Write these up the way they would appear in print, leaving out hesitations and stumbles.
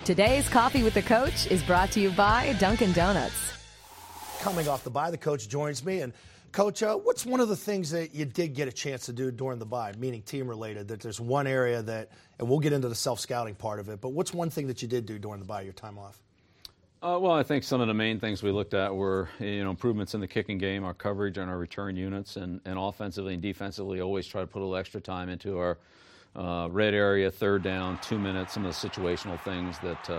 Today's Coffee with the Coach is brought to you by Dunkin' Donuts. Coming off the bye, the coach joins me. And, Coach, what's one of the things that you did get a chance to do during the bye, meaning team-related, that there's one area that, and we'll get into the self-scouting part of it, but what's one thing that you did do during the bye, your time off? Well, I think some of the main things we looked at were, improvements in the kicking game, our coverage and our return units, and offensively and defensively always try to put a little extra time into our red area, third down, 2 minutes, some of the situational things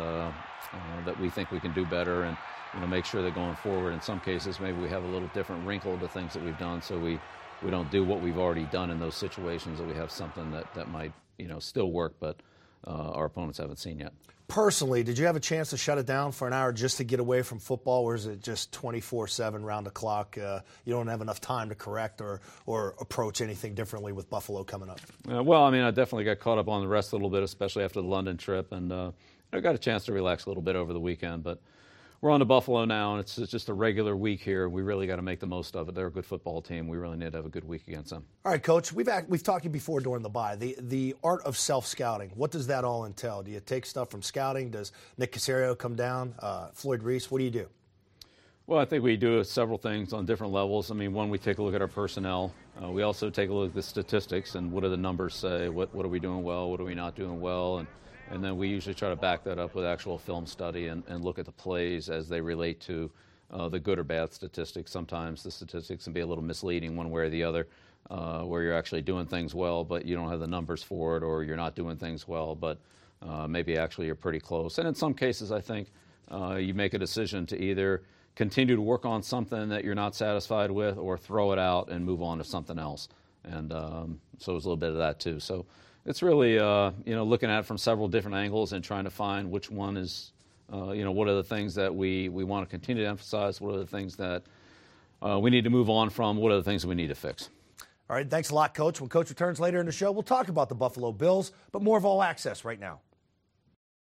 that we think we can do better, and make sure that going forward, in some cases, maybe we have a little different wrinkle to things that we've done, so we don't do what we've already done in those situations, that we have something that might still work, but our opponents haven't seen yet. Personally, did you have a chance to shut it down for an hour just to get away from football, or is it just 24/7 round the clock? You don't have enough time to correct or approach anything differently with Buffalo coming up? Well, I definitely got caught up on the rest a little bit, especially after the London trip, and I got a chance to relax a little bit over the weekend, but we're on to Buffalo now, and it's just a regular week here. We really got to make the most of it. They're a good football team. We really need to have a good week against them. All right, Coach, we've talked to you before during the bye. The art of self-scouting, what does that all entail? Do you take stuff from scouting? Does Nick Caserio come down? Floyd Reese, what do you do? Well, I think we do several things on different levels. One, we take a look at our personnel. We also take a look at the statistics and what do the numbers say, what are we doing well, what are we not doing well, and then we usually try to back that up with actual film study and look at the plays as they relate to the good or bad statistics. Sometimes the statistics can be a little misleading one way or the other, where you're actually doing things well, but you don't have the numbers for it, or you're not doing things well, but maybe actually you're pretty close. And in some cases, I think you make a decision to either continue to work on something that you're not satisfied with or throw it out and move on to something else. And so there's a little bit of that too. So it's really, looking at it from several different angles and trying to find which one is, what are the things that we want to continue to emphasize, what are the things that we need to move on from, what are the things that we need to fix. All right, thanks a lot, Coach. When Coach returns later in the show, we'll talk about the Buffalo Bills, but more of All Access right now.